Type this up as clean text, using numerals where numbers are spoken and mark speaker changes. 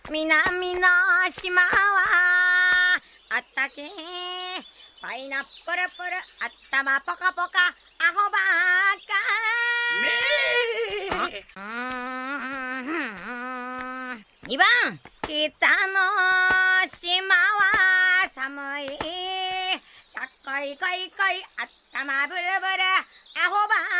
Speaker 1: 南の島はあったけパイナップルプル頭ポカポカアホばっか2番北の島は寒いかっこいこいこい頭ブルブルアホば